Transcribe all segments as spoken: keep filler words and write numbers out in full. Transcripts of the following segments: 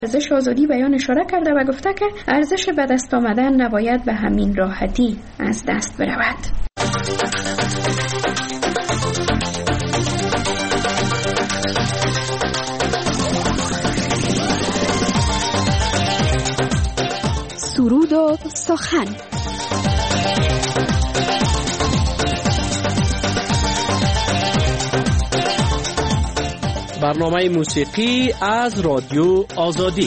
ارزش آزادی بیان اشاره کرده و گفته که ارزش به دست آمدن نباید به همین راحتی از دست برود. سرود و سخن. برنامه موسیقی از رادیو آزادی.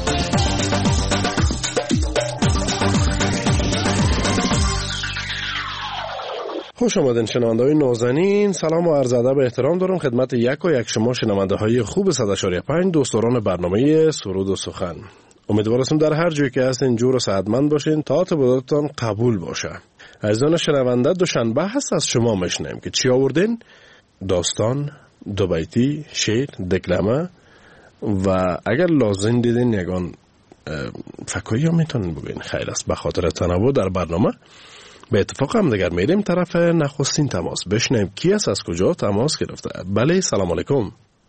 خوش آمدین شنونده‌های نازنین. سلام و عرض ادب و احترام دارم خدمت یک و یک شما شنونده های خوب صد و پنج دوستان برنامه سرود و سخن. امیدوارم در هر جایی که هستین جور و صحتمند باشین تا تعهداتتان قبول باشه. عزیزان شنونده، دوشنبه هست از شما میشنیم که چی آوردین؟ داستان، دو بیتی، شعر، دکلمه و اگر لازم دیدین یگان فکایی هم میتونین بگین. خیر است. به خاطر تنوع در برنامه به اتفاق هم دیگر میریم طرف نخستین تماس. بشنیم کی است، از کجا تماس گرفته. بله، سلام علیکم.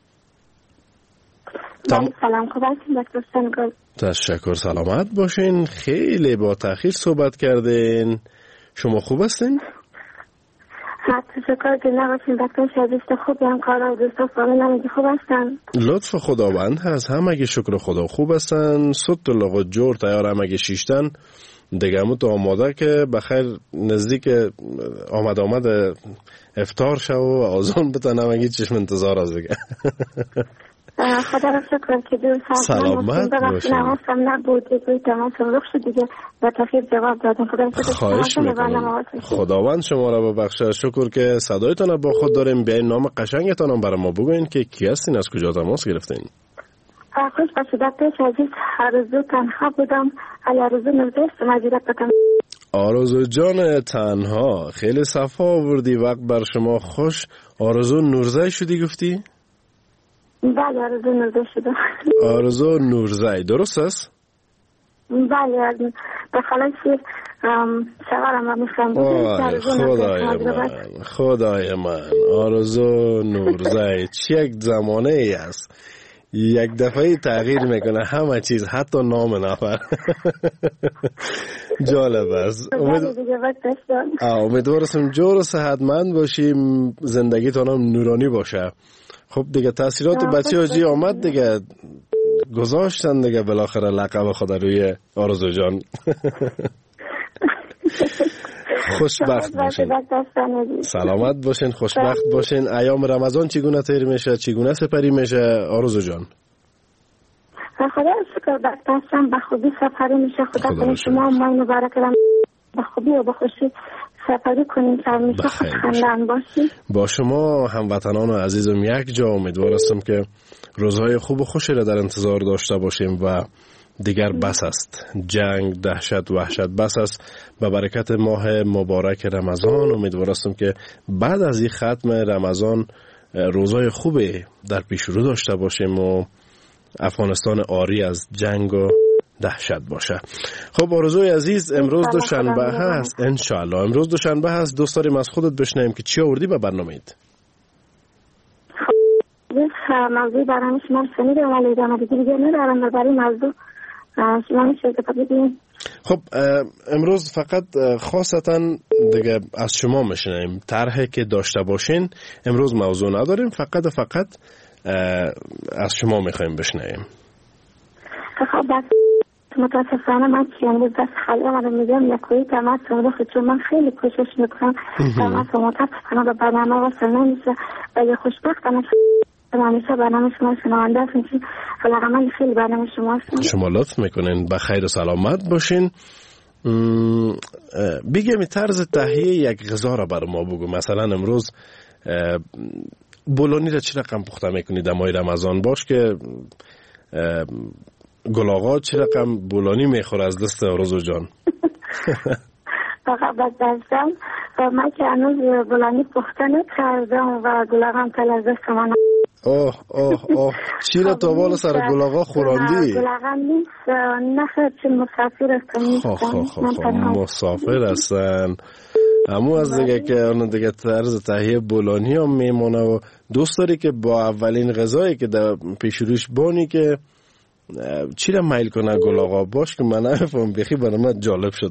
تم... سلام، خوب هستین دکتر گل؟ تشکر، سلامت باشین. خیلی با تأخیر صحبت کردین. شما خوب هستین؟ ها، تشکر که نباشین دکتر شدیست خوبی. هم کارا و دوستا فامیل همگی خوب هستن؟ لطف خداوند هست، همگی شکر خدا خوب هستن. سوت لغو جور تیار همگی شیشتن دیگه همون تو آماده که بخیر نزدیک آمد آمد افطار شو و آزان بتن همگی چشم انتظار از دیگه. خدا را شکر که دو ساعت سلامت باشین. نوازم نبود دیگه تماس رخ شد دیگه و تخییر جواب دادم. خدا را خواهش میکنم. خداوند شما را ببخشه. شکر که صدایتان با خود داریم. بیاین نام قشنگتان هم برای ما بگوین که کی هستین، از کجا تماس گرفتین؟ خوش باشید دکتر عزیز. آرزو تنها بودم. علی آرزو نوزست مجیرت بکنم. آرزو جان تنها، خیلی صفا آوردی. وقت بر شما خوش. آرزو نورزی شدی گفتی؟ بله، آرزو نورزی شده. آرزو نورزی، درست است؟ بله، به خلای شیر شوارم را میخوام بودیم. خدای من، خدای من، آرزو نورزی چی یک زمانه ای است. یک دفعه تغییر میکنه همه چیز، حتی نام نفر. جالب است. امیدوارم جور و صحتمند باشیم، زندگیتان هم نورانی باشه. خب دیگه تاثیرات بچه ها جی آمد دیگه، گذاشتن دیگه بالاخره لقب خود روی آرزو جان. خوشبخت باشین، سلامت باشین، خوشبخت باشین. ایام رمضان چگونه تیر میشه، چگونه سپری میشه آرزو جان؟ خدا شکر دستم به خوبی سپری میشه. خدا کنه شما ماه مبارک را به خوبی و به خوشی سپری کنیم که همیشه خوشخندان باشیم. با شما هموطنان عزیزم یک جا امیدوارم که روزهای خوب و خوشی را در انتظار داشته باشیم و دیگر بس است. جنگ، دهشت، وحشت بس است. به برکت ماه مبارک رمضان امیدوارم که بعد از این ختم رمضان روزهای خوبی در پیش رو داشته باشیم و افغانستان عاری از جنگ و دهشت باشه. خب آرزوی عزیز، امروز دوشنبه هست. انشالله امروز دوشنبه هست. دوست داریم از خودت بشنویم که چی آوردی به برنامه‌ایت؟ موضوع برنامه شما شنیدم ولی ادامه دیگه ندارم. برای موضوع شما میشه که بگید. خب امروز فقط خاصتا دیگه از شما میشنویم. طرحی که داشته باشین امروز موضوع نداریم، فقط فقط از شما میخوایم بشنویم. خب بس متاسفانه من که امروز دست خالی آمدم میگم یکویی تماس رو چون من خیلی کوشش میکنم تماس رو متاسفانه به برنامه وصل نمیشه و یه خوشبختانه همیشه برنامه شما شنونده هستم که علاقمند خیلی برنامه شما هستم. شما لطف میکنین. بخیر و سلامت باشین. بگم طرز تهیه یک غذا را برای ما بگو. مثلا امروز بولونی را چه رقم پخته میکنی در ماه رمضان؟ باش که گلاغا چه رقم بولانی میخوره از دست آرزو جان؟ فقط دستم من که هنوز بولانی پخته نکردم و گلاغا هم تل از دست من. اوه اوه اوه چی را تا بالا سر گلاغا خوراندی؟ گلاغا نیست، نخیر چه مسافر هستم. مسافر هستن همو از دیگه که اون دیگه طرز تهیه بولانی هم میمونه و دوست داری که با اولین غذایی که در پیش روش بانی که چی را میل کنه گل آقا؟ باش که من نفهم بخی برای من جالب شد.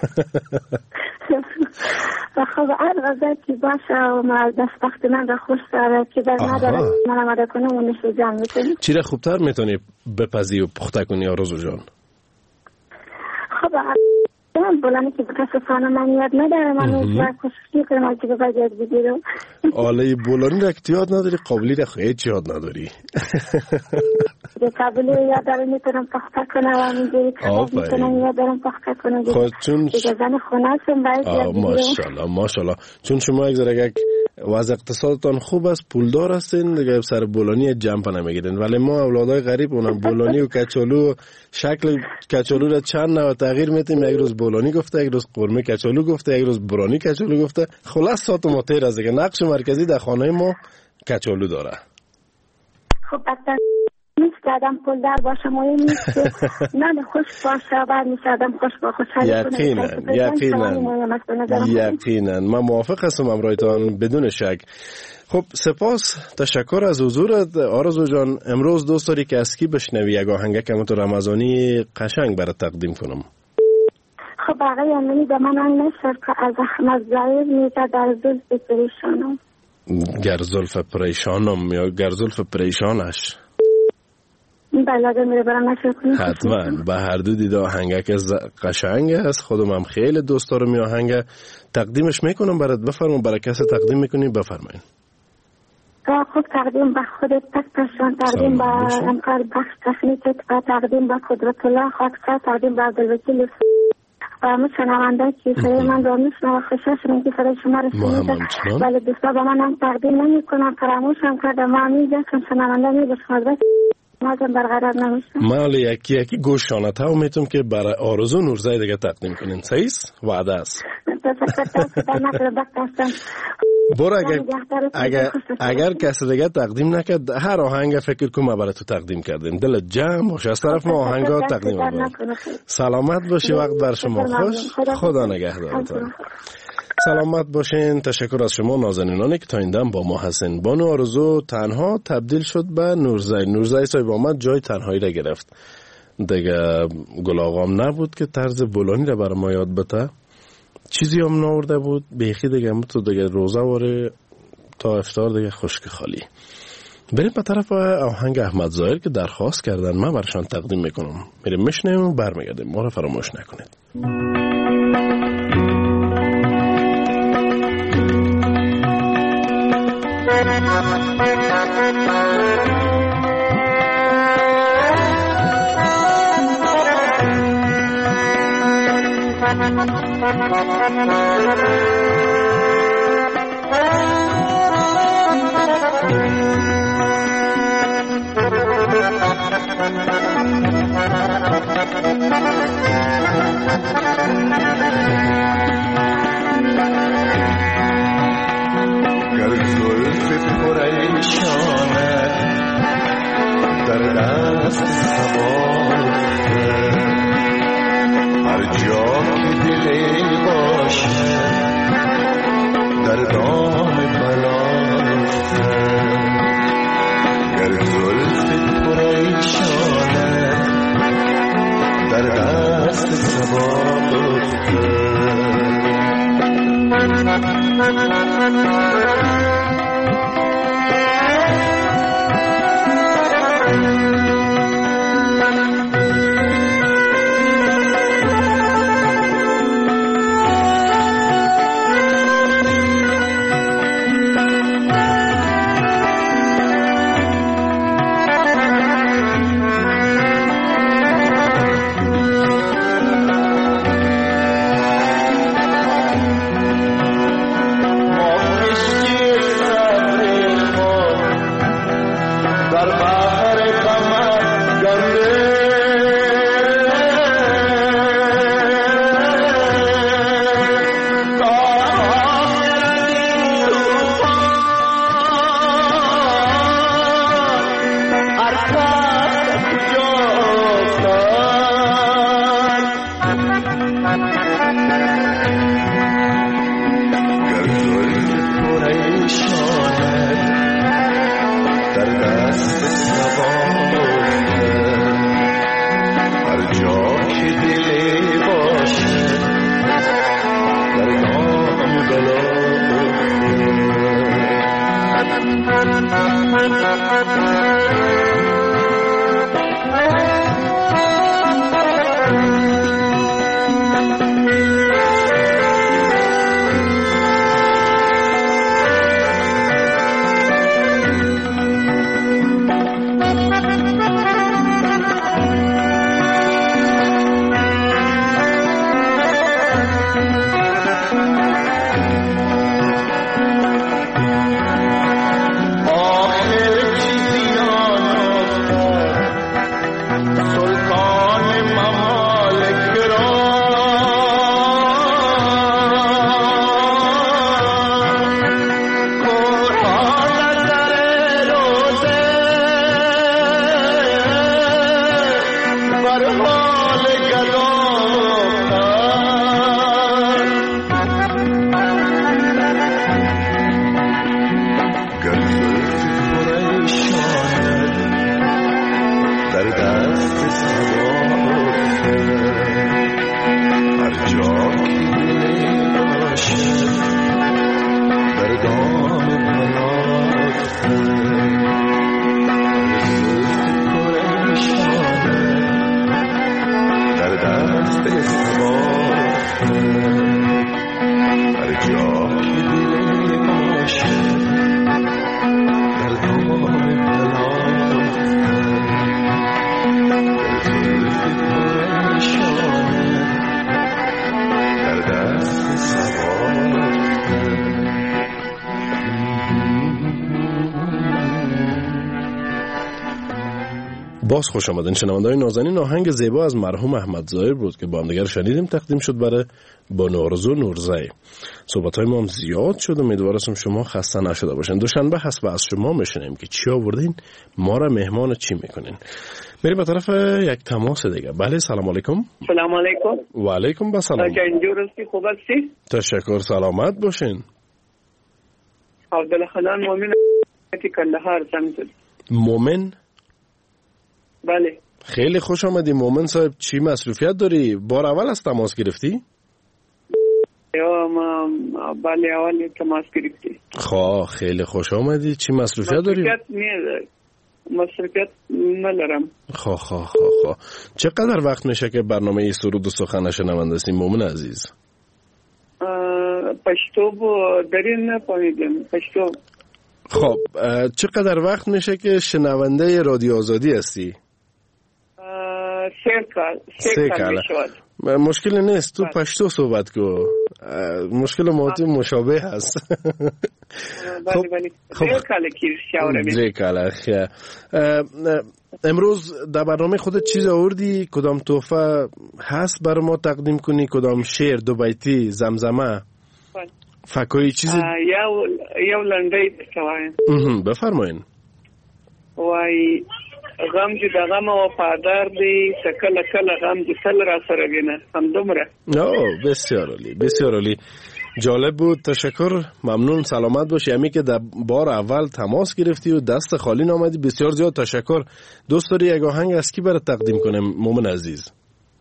خب هر غذا که باشه و ما دست وقت من را خوش داره که در نداره من آماده کنم و نشو جمع میکنیم. چی را خوبتر میتونی بپزی و پخته کنی آرزو جان؟ خب من بولانی که متاسفانه من یاد ندارم، من اون کوشش کنم که باید یاد بگیرم. آله بولانی را که یاد نداری، قابلی را هیچ یاد نداری. قابلی یاد دارم میتونم پخته کنم و اینجوری کباب میتونم یاد دارم پخته کنم. خود چون دیگه زن خونه هستم باید یاد بگیرم. ماشاءالله ماشاءالله. چون شما یک ذره یک وضع اقتصادتان خوب است، پولدار هستین، دیگه سر بولانی جمع نمیگیرین. ولی ما اولادای غریب اونم بولانی و کچالو، شکل کچالو را چند نوع تغییر میدیم. یک روز بولانی گفته، یک روز قرمه کچالو گفته، یک روز برانی کچالو گفته. خلاص سات ما تیر از دیگه. نقش مرکزی در خانه ما کچالو داره. خب بعد نیست آدم پول دار باشه، مهم نیست نه خوش باشه، بعد نیست آدم خوش با خوشحالی کنه. یقینا یقینا یقینا من موافق هستم امرایتان بدون شک. خب سپاس، تشکر از حضورت آرزو جان. امروز دوست داری که از کی بشنوی یک آهنگ که تو رمضانی قشنگ برات تقدیم کنم؟ خب آقای امینی به من آن نشد که از احمد ظاهر میگه در زلف پریشانم. گر زلف پریشانم یا گر زلف پریشانش؟ بله میره برام نشد کنیم. حتما به هر دو دیده آهنگه که قشنگ است. خودم هم خیلی دوست دارم این آهنگ، تقدیمش میکنم برات. بفرمون برای کسی تقدیم میکنی؟ بفرمایید. خود تقدیم به خودت تکتشان، تقدیم به امکار بخش تخنیکت و تقدیم به قدرت الله خاکسار، تقدیم به عبدالوکیل و همه شنونده که صدای من را میشنوه خوشحالم که صدای شما رسیده. ولی دوستا به من هم تقدیم نمی کنم، فراموشم کردم. ما میگه چون شنونده میبشم مازم برقرار نمیشه. من یکی یکی گوشانه تا میتونم که برای آرزو نورزای دیگه تقدیم کنین. صحیح است؟ وعده است. برو اگر اگر اگر کسی دیگه تقدیم نکرد هر آهنگ فکر کنم برای تو تقدیم کردیم. دلت جمع باشه. از طرف ما آهنگا تقدیم کنم. سلامت باشی. وقت بر شما خوش. خدا نگهدارتان. سلامت باشین. تشکر از شما نازنینانی که تا این دم با ما هستین. بانو آرزو تنها تبدیل شد به نورزای. نورزای صاحب آمد جای تنهایی را گرفت دیگه. گل آقام نبود که طرز بولانی را برای ما یاد بده، چیزی هم نورده بود بیخی دیگه. همون تو دیگه روزه واره تا افطار دیگه خشک خالی. بریم به طرف آهنگ احمد ظاهر که درخواست کردن، من برشان تقدیم میکنم. میریم میشنیم و برمیگردیم. ما رو فراموش نکنید. گر زلف پریشانه در دست سوار، هر جا که دلی باشه در دام بلافته. گر زلف پریشانه در دست سوار، ما عشق باز خوش آمدین شنونده‌های نازنین. آهنگ زیبا از مرحوم احمد ظاهر بود که با هم دیگر شنیدیم، تقدیم شد برای بانو آرزو نورزی. صحبت‌های ما هم زیاد شد، امیدوارم شما خسته نشده باشین. دوشنبه هست و از شما میشنیم که چی آوردین، ما را مهمان چی میکنین. میریم به طرف یک تماس دیگه. بله سلام علیکم. سلام علیکم. و علیکم السلام. اینجور هستی؟ خوب هستی؟ تشکر، سلامت باشین. عبدالحنان مومن کندهار سمت. مومن؟ بله. خیلی خوش آمدی مومن صاحب. چی مصروفیت داری؟ بار اول از تماس گرفتی؟ یا ما بله اول تماس گرفتی. خواه خیلی خوش آمدی. چی مصروفیت داری؟ مصروفیت نیست، مصروفیت ندارم. خواه خواه خواه خواه. چقدر وقت میشه که برنامه سرود و سخن شنونده هستی مومن عزیز؟ پشتو دارین نفهمیدم. پشتو. خب چقدر وقت میشه که شنونده رادیو آزادی هستی؟ سه کال. سه کال. مشکل نیست، تو پشتو صحبت کو. مشکل ما تو مشابه هست. خب خب سه کال. امروز در برنامه خودت چیز آوردی؟ کدام تحفه هست برای ما تقدیم کنی؟ کدام شعر، دو بیتی، زمزمه، فکایی چیزی؟ یو یو لنډی بسوایم. بفرمایین. وای غم چې د غم وفادار دی، کله کله غم چې تل را سره وینه. همدومره. اوه بسیار عالی، بسیار عالی. جالب بود. تشکر، ممنون، سلامت باشی. امی که در بار اول تماس گرفتی و دست خالی نامدی، بسیار زیاد تشکر. دوست داری یک آهنگ از کی برات تقدیم کنم مومن عزیز؟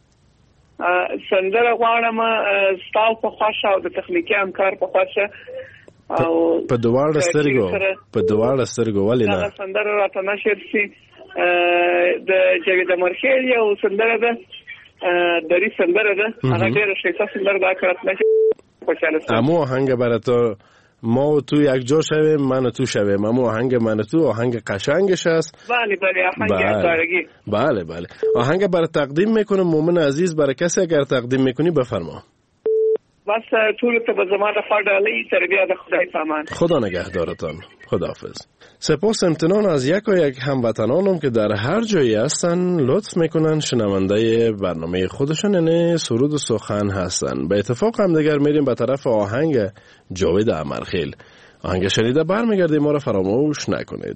سندره غواړم ستاسو په خوښه او د تخنیکي همکار په خوښه او په دواړه سترګو په دواړه سترګو ولې نه؟ دا سندره راته نشر شي د جاوید مرخیل یو سندره ده، دری سندره ده، هغه ډېره ښایسته سندره ده، کړه نشي خوشاله شم. امو آهنگ برات ما و تو یک جا شویم، من و تو شویم. امو آهنگ من و تو آهنگ قشنگش است. بله بله آهنگ اتارگی. بله بله آهنگ برای تقدیم میکنم مومن عزیز. برای کسی اگر تقدیم میکنی بفرما. بس طول تو به زمان فردالی تربیه د خدای پامان. خدا نگهدارتان. خداحافظ. سپاس امتنان از یک و یک هموطنانم که در هر جایی هستن لطف میکنن شنونده برنامه خودشون، یعنی سرود و سخن هستن. به اتفاق هم دیگر میریم به طرف آهنگ جاوید امرخیل. آهنگ شنیده برمیگردیم، ما را فراموش نکنید.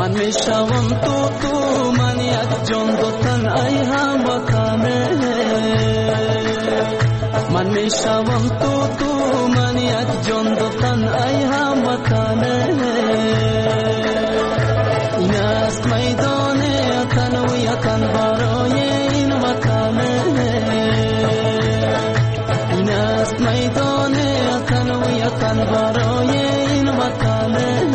من میشوم تو تو من یک جان دو تن ای هموطنه من میشوم تو تو من یک جان دو تن ای هموطنه این است میدان تنویتن برای این وطنه این است میدان تنویتن برای این وطنه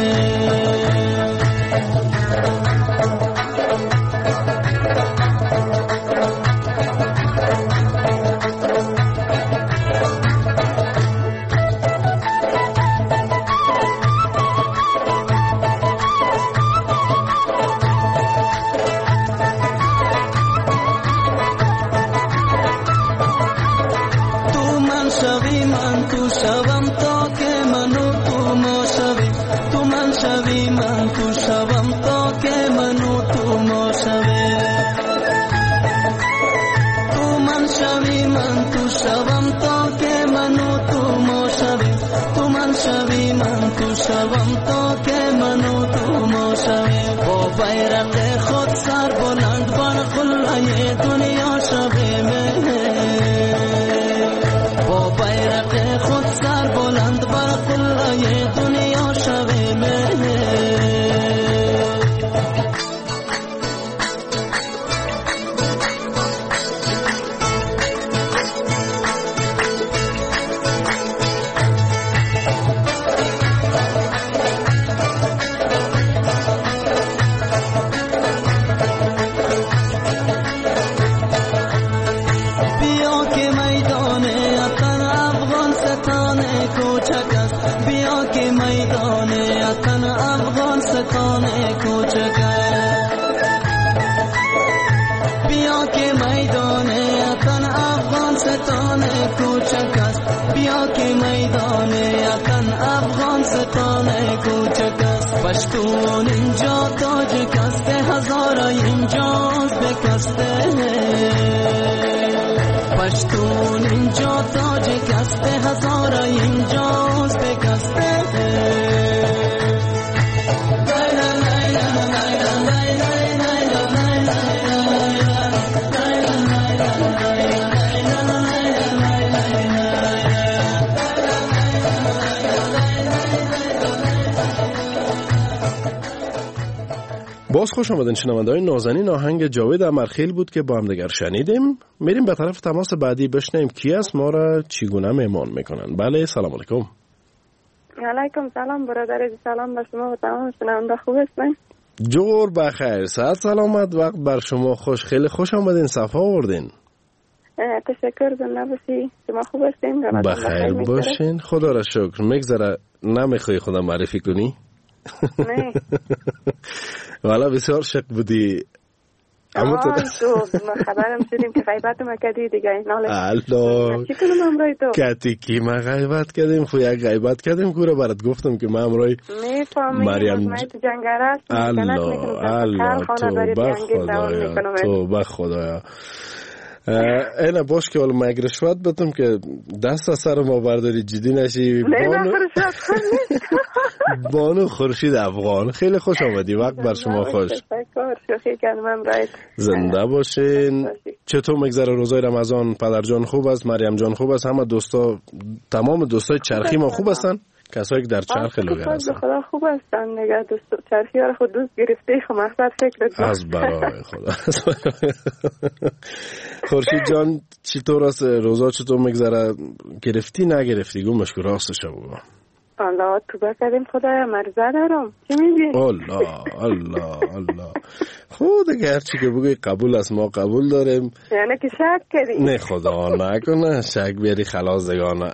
شوم تا که منو تو ما شویم با بیرق خود سر بلند بر قلعه دنیا شویم با بیرق خود سر بلند بر قلعه دنیا شویم پشتون اینجا تاج کسته هزار اینجاز بکسته پشتون اینجا تاج کسته هزار اینجاز بکسته باز خوش آمدین شنونده‌های نازنین. آهنگ جاوید امرخیل بود که با هم دیگر شنیدیم. میریم به طرف تماس بعدی بشنیم کی است ما را چگونه مهمان میکنن. بله سلام علیکم. علیکم سلام برادر، سلام به شما و تمام شنونده. خوب هستین؟ جور بخیر، صحت سلامت، وقت بر شما خوش. خیلی خوش آمدین، صفا آوردین. تشکر زنده باشی. شما خوب هستین؟ بخیر باشین خدا را شکر. میگذره نمیخوای خودم معرفی کنی؟ نه والا بسیار شک بودی. اما تو ما خبرم شدیم که غیبت ما کردی دیگه. الله چی کنم امروی تو؟ کتی کی ما غیبت کردیم؟ خو یک غیبت کردیم کوره برات گفتم که ما امروی مریم تو جنگره است. الله الله توبه خدایا توبه خدایا. اینه باش که حالا مگ رشوت بدم که دست از سر ما برداری جدی نشی. بانو بانو خورشید افغان خیلی خوش آمدی. وقت بر شما خوش. زنده باشین. چطور مگذره روزای رمضان؟ پدر جان خوب است؟ مریم جان خوب است؟ همه دوستا تمام دوستای چرخی ما خوب هستن؟ کسایی که در چرخ لوگر هستن خدا خوب هستن نگه. دوست چرخی ها خود دوست گرفته خو مقصد فکرت از برای خدا. خورشید جان چطور است؟ روزا چطور مگذره؟ گرفتی نگرفتی؟ گو مشکل راستش بگو. الله تو بکردیم خدایا مرزه دارم. چی میگی؟ الله الله الله خود اگه هرچی که بگوی قبول است ما قبول داریم. یعنی که شک کردی؟ نه خدا نکنه شک بیاری خلاص دگانه.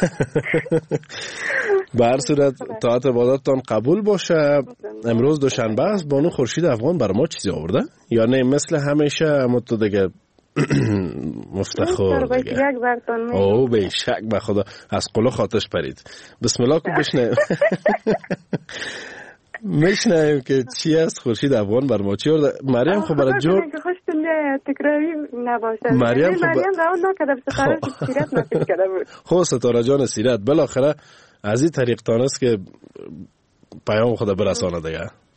به هر صورت طاعت عبادتتان قبول باشه. امروز دوشنبه است. بانو خورشید افغان بر ما چیزی آورده یا نه مثل همیشه اما تو دیگه مفتخر دیگه؟ او به شک به خدا از قلو خاطش پرید. بسم الله کو بشنویم. میشنویم که چی است خورشید افغان بر ما چی آورده. مریم خب برای جور خوشتون تکراری نباشه. مریم خب مریم راون نکرده ستاره سیرت نفیس کرده بود. خب ستاره جان سیرت بالاخره از این طریق تانست که پیام خدا برسانه دیگه.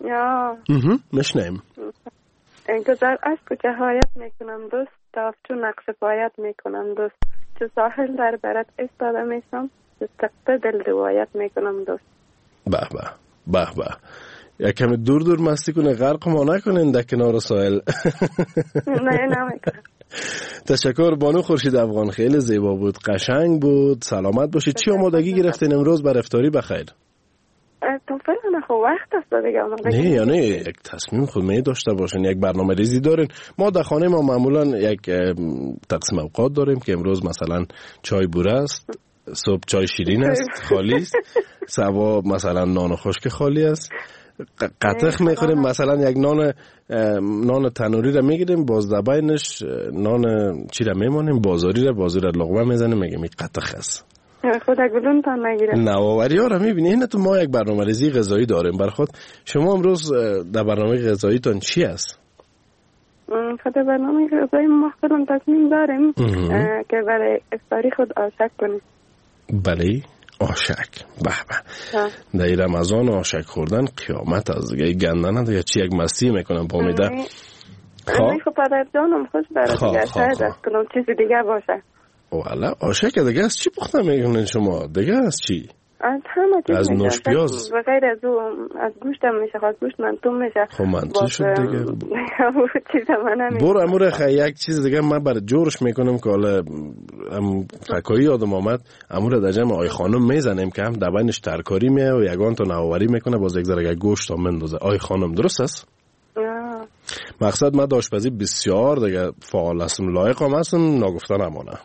یا مشنیم گذر از کجهایت میکنم دوست تاف چون نقش پایت میکنم دوست چون ساحل در برت استاده میشم استقطه دل روایت میکنم دوست. به به به به یک کمی دور دور مستی کنه غرق ما نکنین در کنار ساحل. نه نمیکنم. تشکر بانو خورشید افغان، خیلی زیبا بود، قشنگ بود، سلامت باشید. چی آمادگی گرفتین امروز بر افطاری بخیر؟ تو فعلا خب وقت است دیگه آمادگی. نه یعنی یک تصمیم خود می داشته باشین، یک برنامه ریزی دارین. ما در خانه ما معمولا یک تقسیم اوقات داریم که امروز مثلا چای بوره است، صبح چای شیرین است خالی است، سبا مثلا نان خشک خالی است، قطخ میخوریم مثلا یک نان نان تنوری را میگیریم باز دبینش نان چی را میمانیم بازاری را بازاری را لقمه میزنیم میگیم این قطخ است. خدا گلون تا نگیره. نوآوری ها را میبینی. این تو ما یک برنامه ریزی غذایی داریم بر خود. شما امروز در برنامه غذاییتون چی است؟ خود برنامه غذایی ما خودمون تصمیم داریم که برای افطاری خود آشک کنیم. بله آشک. به به. در رمضان آشک خوردن قیامت از دیگه گندنه دیگه چی یک مستی میکنم با میده. خب خب پدر جانم خوش برای دیگه شاید از کنم چیزی دیگه باشه. والا آشک دیگه از چی پخته میکنین شما؟ دیگه از چی؟ از همه چیز از نوش پیاز بغیر از او از گوشت هم میشه خواست گوشت منتون میشه. خب منتون شد دیگه. چیز هم نمیشه. برو امور خیلی یک چیز دیگه من برای جورش میکنم که حالا فکایی آدم آمد امور در جمع آی خانم میزنیم که هم دبینش ترکاری میه و یگان تا نوآوری میکنه باز یک ذره گوشت هم مندازه. آی خانم درست است؟ مقصد من آشپزی بسیار دیگه فعال هستم، لایق هم هستم، ناگفته نمانه.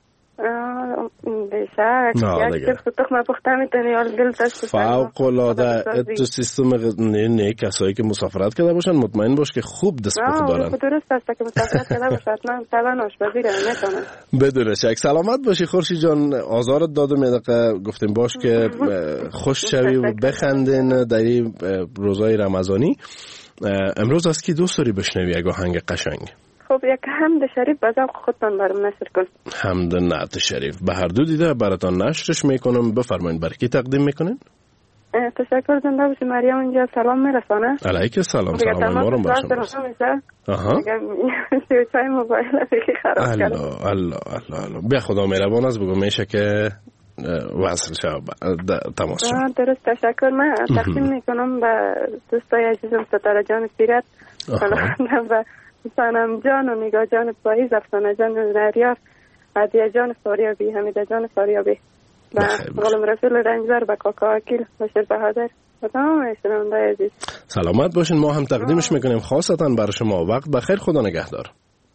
بشک یک کف تخمه پخته میتونی حال دل دست فوق العاده. تو سیستم نه نه کسایی که مسافرت کرده باشن مطمئن باش که خوب دست پخت دارن. درست است که مسافرت کرده باشد من طبعا آشپزی را میتونم. بدون شک. سلامت باشی خورشید جان، آزارت دادم یه دقیقه گفتیم باش که خوش شوی و بخندین در این روزای رمضانی. امروز از کی دوست داری بشنوی یک آهنگ قشنگ؟ خب یک حمد شریف به ذوق خودتان برام نشر کن. حمد نعت شریف به هر دو دیده براتان نشرش میکنم. بفرمایید برای کی تقدیم میکنین؟ تشکر زنده باشی. مریم اینجا سلام میرسانه. علیک سلام. سلام ما رو برشون برسون. آها سویچای موبایل بخی خراب کرد. الله الله الله الله. بیا خدا مهربان است بگو میشه که وصل شد تماس شد. درست تشکر. من تقدیم میکنم به دوستای عزیزم ستاره جان سیرت و سانم جان و نگاه جان پاییز، افسانه جان نریار، عدیه جان فاریابی، حمیده جان فاریابی و غلام رسول رنجبر و کاکا اکیل و شیر بهادر و تمام شنونده عزیز. سلامت باشین. ما هم تقدیمش میکنیم خاصتا برای شما. وقت بخیر. خدا نگهدار.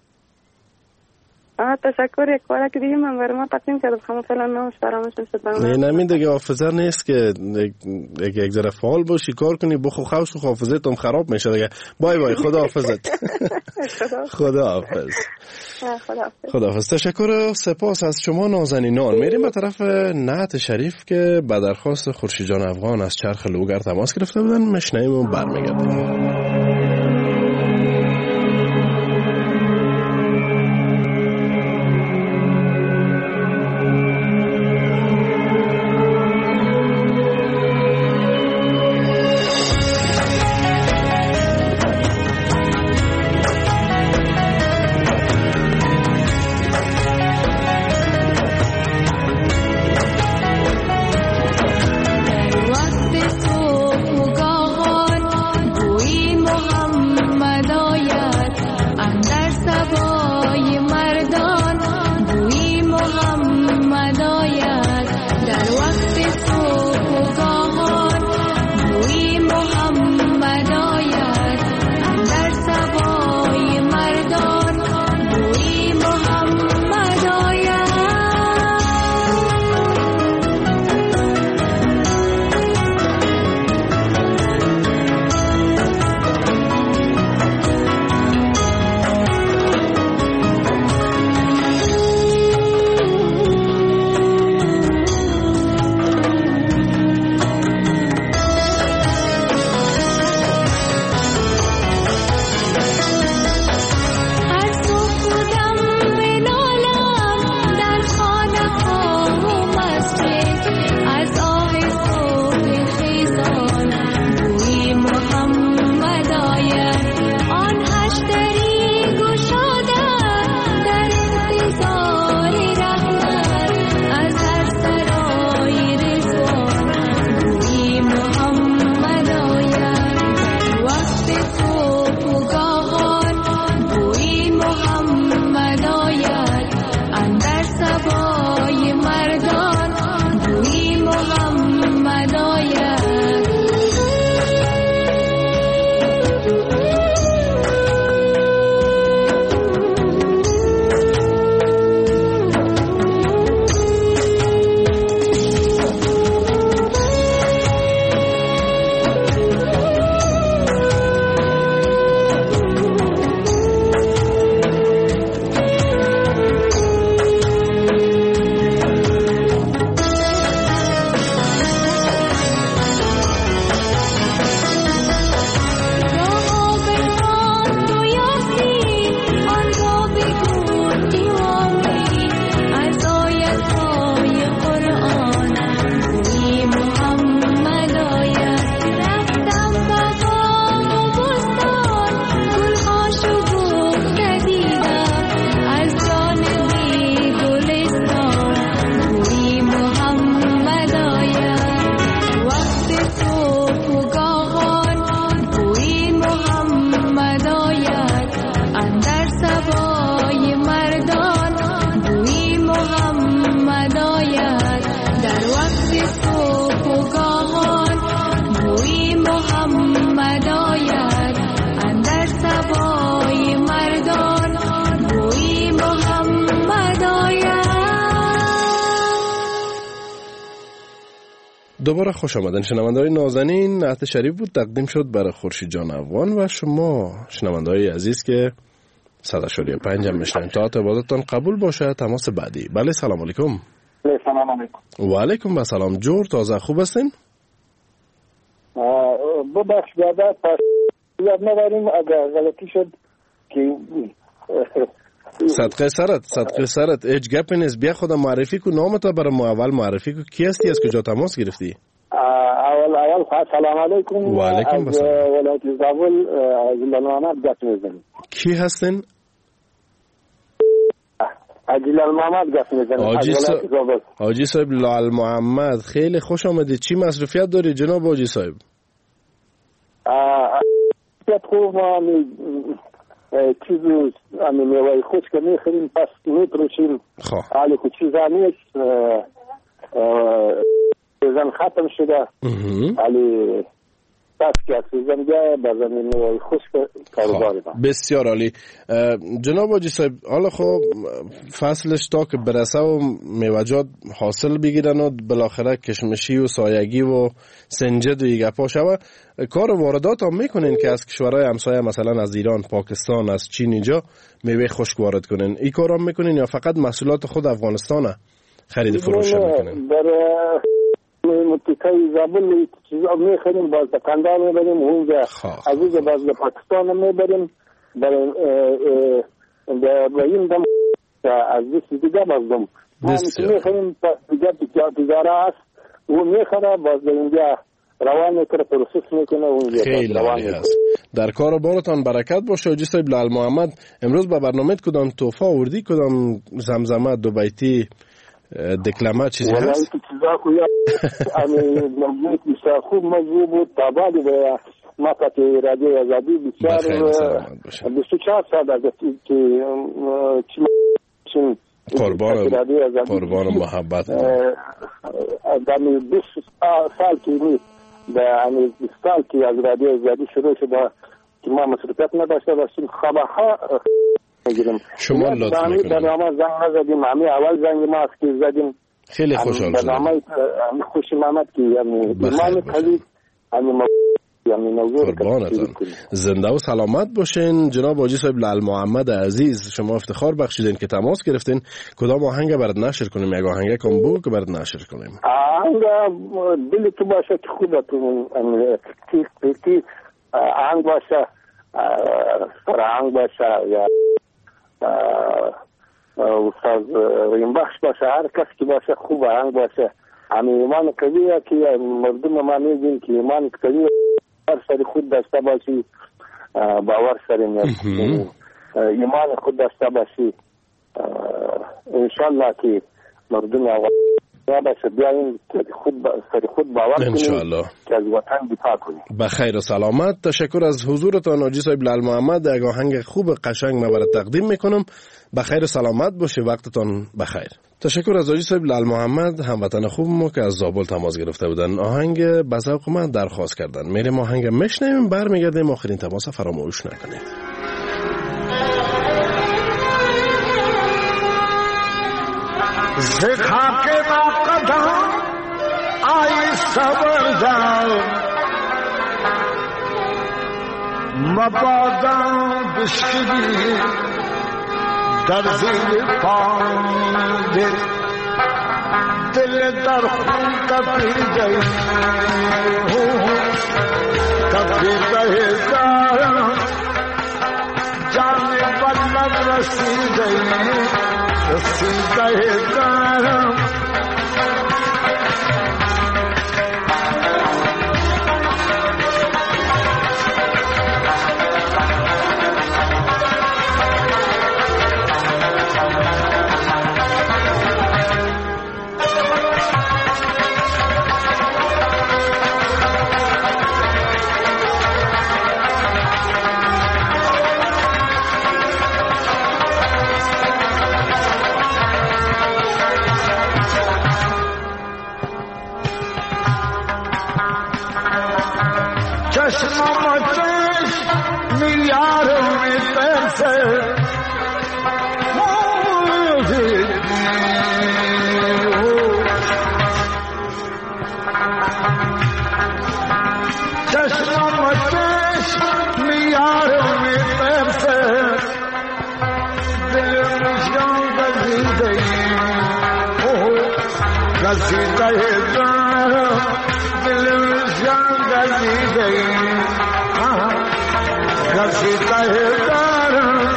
آه تشکر. یک بار که دیگه من برای ما تقدیم کردم خمو فعلا نامش فراموش شد. نه نمید دیگه حافظه نیست که یک یک ذره فعال باشی کار کنی بخو خوش و حافظه تم خراب میشه دیگه. بای بای. خدا حافظت. خدا حافظ. خدا حافظ. تشکر و سپاس از شما نازنینان. میریم به طرف نعت شریف که به درخواست خورشید جان افغان از چرخ لوگر تماس گرفته بودن. مشنیم و برمیگردیم. وقت صبح و گاهان بوی دوباره خوش آمدن شنونده‌های نازنین. نعت شریف بود تقدیم شد برای خورشید جان افغان و شما شنونده‌های عزیز که صد اشاریه پنج هم میشنن. تا عبادتتان قبول باشه. تماس بعدی. بله سلام علیکم. سلام علیکم. و علیکم السلام. جور تازه خوب هستین؟ ببخش دادا پس یاد نداریم اگر غلطی شد که صدقه سرت صدقه سرت هیچ گپی نیست. بیا خودم معرفی کو، نامت برای ما اول معرفی کو. کی هستی؟ از کجا تماس گرفتی؟ اول اول سلام علیکم. و علیکم السلام. از ولایت زابل عجیل محمد گپ میزنیم. کی هستین؟ عجیل محمد گپ میزنیم. حاجی صاحب لال محمد خیلی خوش آمدید. چی مصرفیت داری جناب حاجی صاحب؟ مصرفیت خوب ما چیزی امی میوه خشک میخوریم پس میتروشیم. حالی که چیزا نیست سیزن ختم شده حالی پس که سیزن گه بزن میوه خشک کاروباری ما. بسیار عالی جناب حاجی صاحب. حالا خب فصلش تا که برسه و میوجات حاصل بگیرن و بالاخره کشمشی و سایگی و سنجد و ایگپا شوه، کار واردات هم میکنین که از کشورهای همسایه مثلا از ایران، پاکستان، از چین اینجا میوه خشک وارد کنین؟ این کار هم میکنین یا فقط محصولات خود افغانستانه خرید فروش میکنین؟ در منطقه زابل چیزا میخریم، باز دکاندار میبریم اونجا، از اونجا باز پاکستان میبریم برای این دم از دست دیگه بازدم ما میخریم دیگه تجاره هست او میخره باز اینجا روان میکنه پروسس میکنه اونجا روان میکنه. در کار بارتان برکت باشه. حاجی صاحب لال محمد امروز به برنامه کدام تحفه آوردی؟ کدام زمزمه دو بیتی دکلمه چیزی هست؟ والله چیزا خویا امی موضوع بسیار خوب موضوع بود. تابالی به مقطع رادیو آزادی بسیار بیست و چهار سال از که چی قربان قربان محبت دمی بیست سال که می دمی بیست سال که از رادیو آزادی شروع شده که ما مصرفیت نداشته باشیم خبرها میگیریم. شما لطف میکنید. برنامه زنگ نزدیم، همه اول زنگ ما است که زدیم. خیلی خوشحال شدم. برنامه خوشی محمد که یعنی ایمان قوی یعنی قربانتان زنده و سلامت باشین. جناب حاجی صاحب لال محمد عزیز شما افتخار بخشیدین که تماس گرفتین. کدام آهنگ برات نشر کنیم؟ یک آهنگ کم بو که برات نشر کنیم. آهنگ دل تو باشه که خوبه تو کی آهنگ باشه فرهنگ باشه یا استاد ریم بخش باشه، هر کس که باشه خوب آهنگ باشه. امی ایمان قویه که مردم ما میگیم که ایمان قویه هر سری خود داشته باشی، باور سری ایمان خود داشته باشی، انشالله که مردم یا باشه بیاییم که خود سری خود باور کنیم که از وطن دفاع کنیم. بخیر و سلامت. تشکر از حضورتان حاجی صاحب لال محمد. یک آهنگ خوب قشنگ من برات تقدیم میکنم. بخیر و سلامت باشه. وقتتان بخیر. تشکر از حاجی صاحب لال محمد هموطن خوب ما که از زابل تماس گرفته بودن. آهنگ به ذوق من درخواست کردن. میریم آهنگ میشنویم، برمیگردیم. آخرین تماس فراموش نکنید. زخا کے قدم آئی صبر جاؤ مبادا بشکلی در زیر پاندے دل در خون کبھی گئی کبھی رہے دارم جانے بلب رسی گئی رسیدہ دارم رسیده دارم دل جان گزیده رسیده دارم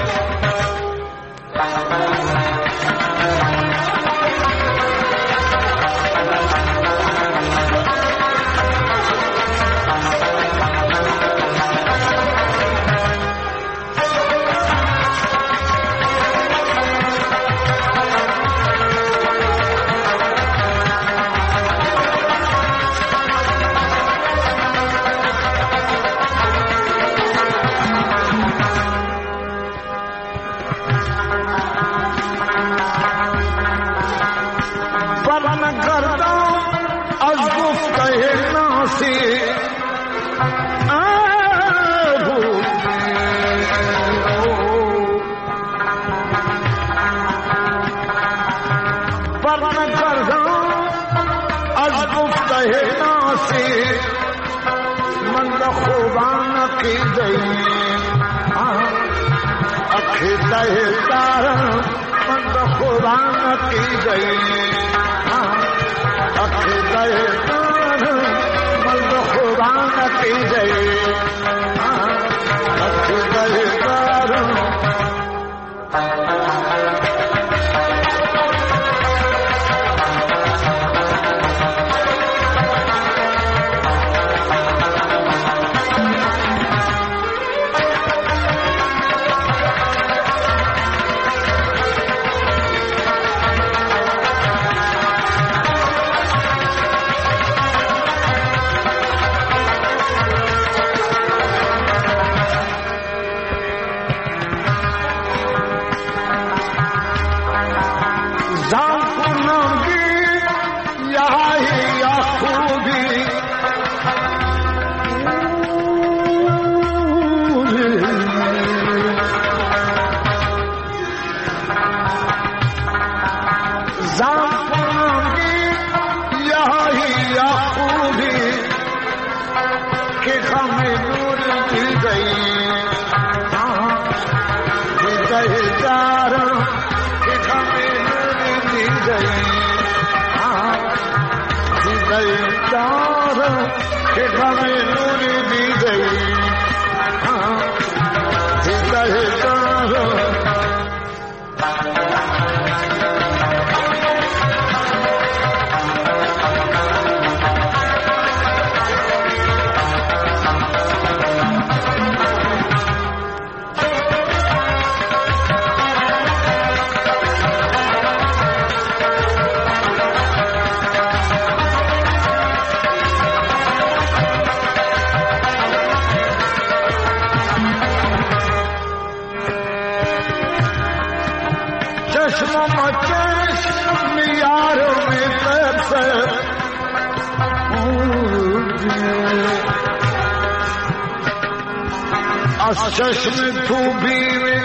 از چشم تو بیمی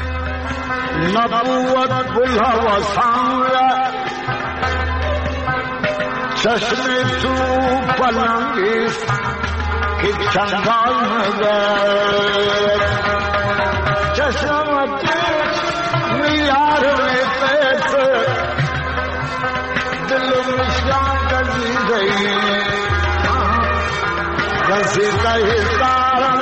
نبوت بلها و سانگا چشم تو پلنگیست که چنگال نگر چشم میار میں پیس دل مشان گزیدئی گزیدئی تارا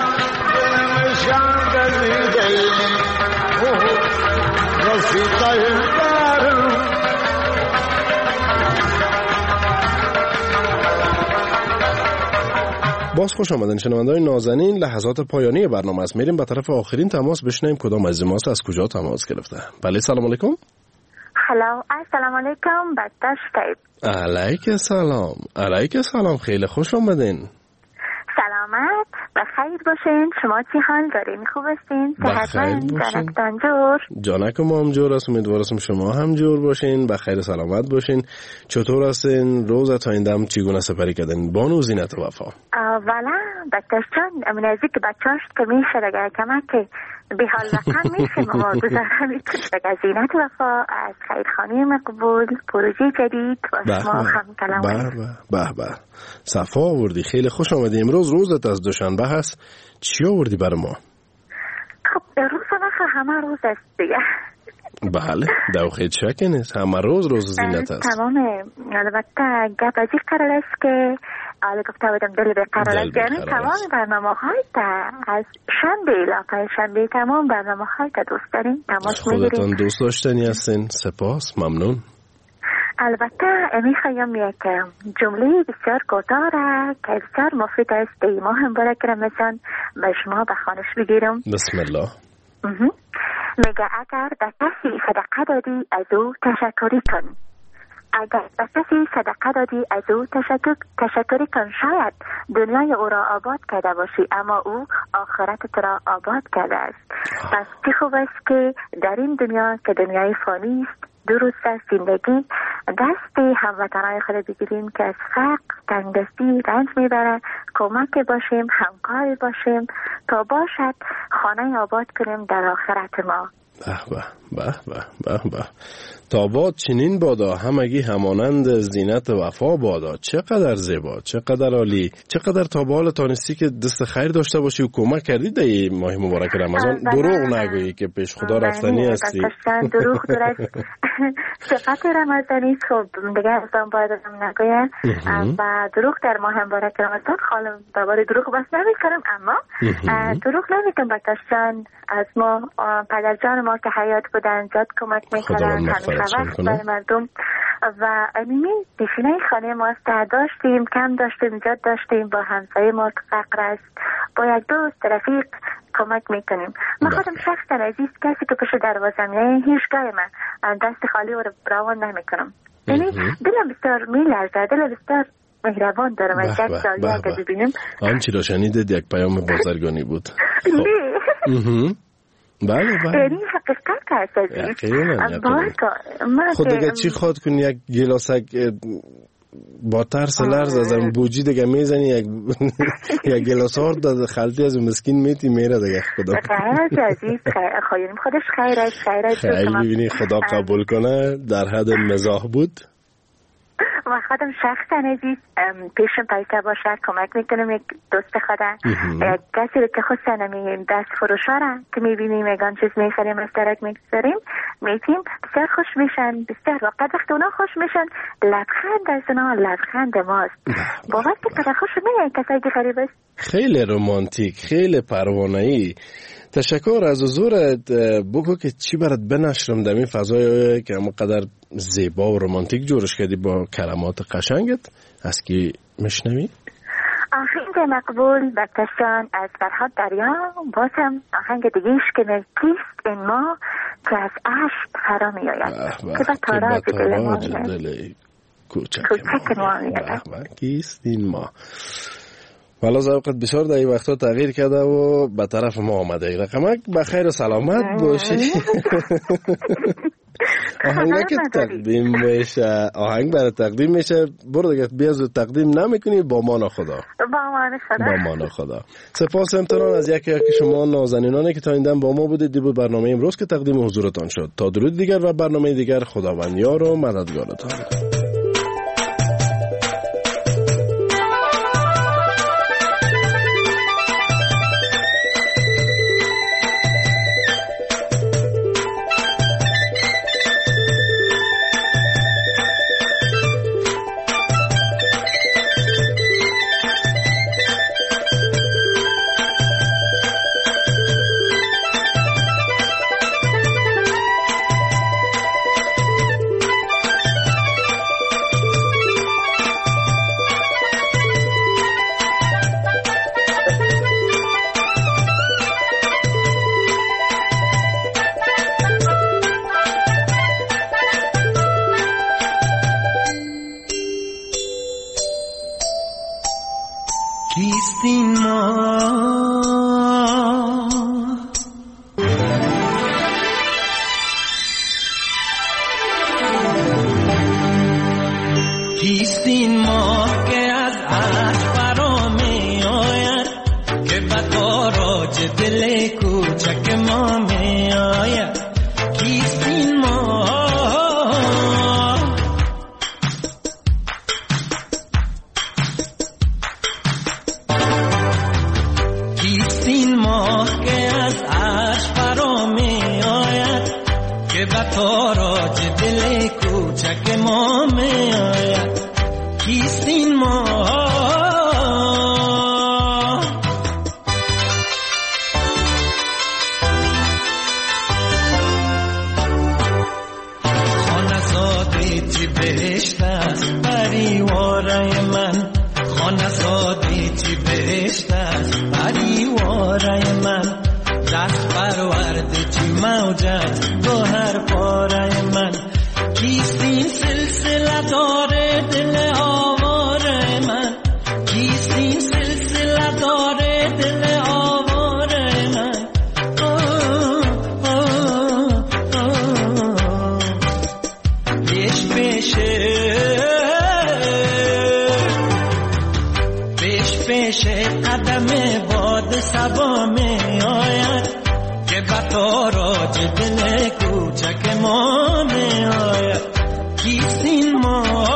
باز خوش آمدین شنونده‌های نازنین. لحظات پایانی برنامه است. میریم به طرف آخرین تماس بشنویم کدام از ماست از کجا تماس گرفته. بله سلام علیکم. هلو السلام علیکم بکتاش تایب. علیک سلام. علیک سلام. خیلی خوش آمدین. سلامت و خیر باشین. شما چی حال دارین؟ خوب هستین؟ صحتمند؟ جانکتان جور؟ جانک ما هم جور است. امیدوارم شما هم جور باشین، بخیر سلامت باشین. چطور هستین؟ روز تا این دم چگونه سپری کردین؟ بانو زینت وفا. والا بکتاش جان من از اینکه بچه‌اش که میشه اگر کمک به حال وطن میشه ما گذارم از زینت وفا از خیرخانه مقبول پروژه جدید و شما هم کلام به به صفا آوردی. خیلی خوش آمدی. امروز روزت از دوشنبه هست، چی آوردی برای ما؟ خب روز وقت همه روز است دیگه. بله دوخید شکی نیست، همه روز روز زینت است. تمامه. البته گپ از این قرار است که آله گفته بودم دل به قرار است، یعنی تمام برنامه های از شنبه علاقه شنبه تمام برنامه های تا دوست داریم تماس میگیریم. خودتون دوست داشتنی هستین، سپاس، ممنون. البته میخوایم یک جمله بسیار کوتاه را که بسیار مفید است در ماه مبارک رمضان به شما به خوانش بگیرم. بسم الله. میگه اگر به کسی صدقه دادی از او تشکری کن. اگر به کسی صدقه دادی از او تشکر تشکری کن. شاید دنیای او را آباد کرده باشی اما او آخرت تو را آباد کرده است. پس چه خوب است که در این دنیا که دنیای فانی است دو روز زندگی دست هموطنهای خود بگیریم که از فقر تنگدستی رنج میبره، کمک باشیم، همکار باشیم تا باشد خانه آباد کنیم در آخرت ما. به به به به به تا باد چنین بادا همگی همانند زینت وفا بادا. چقدر زیبا، چقدر عالی، چقدر تا به حال تانستی که دست خیر داشته باشی و کمک کردی در این ماه مبارک رمضان. دروغ نگویی که پیش خدا رفتنی هستی. دروغ درست صفت رمضانی خب دیگه ازم باید ازم نگویم و دروغ در ماه مبارک رمضان خالم دوباره دروغ بس نمی کنم، اما دروغ نمی کنم بکشتن از ما پدر جان ما که حیات بودن زیاد کمک میکنن همیشه وقت برای مردم و امیمی پیشینه خانه ما است داشتیم کم داشتیم زیاد داشتیم با همسایه ما که فقر است با یک دوست رفیق کمک میکنیم. من خودم شخصا عزیز کسی که پشت دروازم یعنی هیچ گاه من دست خالی رو براون نمیکنم، یعنی دلم بسیار میلرزه، دلم بسیار مهربان دارم از یک سالی اگه ببینیم. آنچی را شنیدید یک پیام بازرگانی بود. بله بله یعنی حقیقت هست عزیز. خود دیگه چی خواد کنی یک گلاسک با ترس لرز از این بوجی دیگه میزنی یک یک گلاس آرد داد خلطی از مسکین میتی میره دیگه خدا خیر عزیز خواهیم خودش خیر است خیر است خیلی ببینی خدا قبول کنه در حد مزاح بود. و خودم شخصا عزیز پیشم پیسه باشه کمک میکنم یک دوست خودم یک کسی که خود سنمیم دست فروشا را که میبینیم یکان چیز میخریم اشتراک میگذاریم میتیم بسیار خوش میشن بسیار وقت وقت اونا خوش میشن لبخند از اونا لبخند ماست باور که قدر خوش میگن کسایی که غریب است. خیلی رومانتیک خیلی پروانه‌ای. تشکر از حضورت. بگو که چی برات بنشرم در این فضای که همقدر زیبا و رومانتیک جورش کردی با کلمات قشنگت از کی میشنوی؟ آهنگ مقبول بکشان از فرهاد دریا بازم آهنگ دیگیش که کیست این ما که از عشق فرا می آید که به تاراج دل ما می کوچک ما می آید کیست این ما. والا ذوقت بسیار در این وقتا تغییر کرده و به طرف ما آمده. رقمک بخیر و سلامت باشی. آهنگ که تقدیم میشه آهنگ برای تقدیم میشه برو دیگه بیازو تقدیم نمیکنی با مانا خدا با مانا خدا با مانا خدا. سپاس امتنان از یکی یکی شما نازنینانی که تا این دم با ما بودید. دی بود برنامه امروز که تقدیم حضورتان شد. تا درود دیگر و برنامه دیگر خداوند یار و مددگارتان. به تاراج دل کوچک ما می آید. کیست این ما؟ خانه ساده چی بهشت است پریواره من، خانه ساده چی بهشت است پریواره من، دست پرورده چی موجت گوهر پاره من. کیست این سلسله داره دل آواره من، کیست این سلسله داره دل آواره من. آه آه آه پیش پیشه پیش پیشه قدم باد سبا می آید که به تاراج دل کوچک ما می آید. کیست این ما؟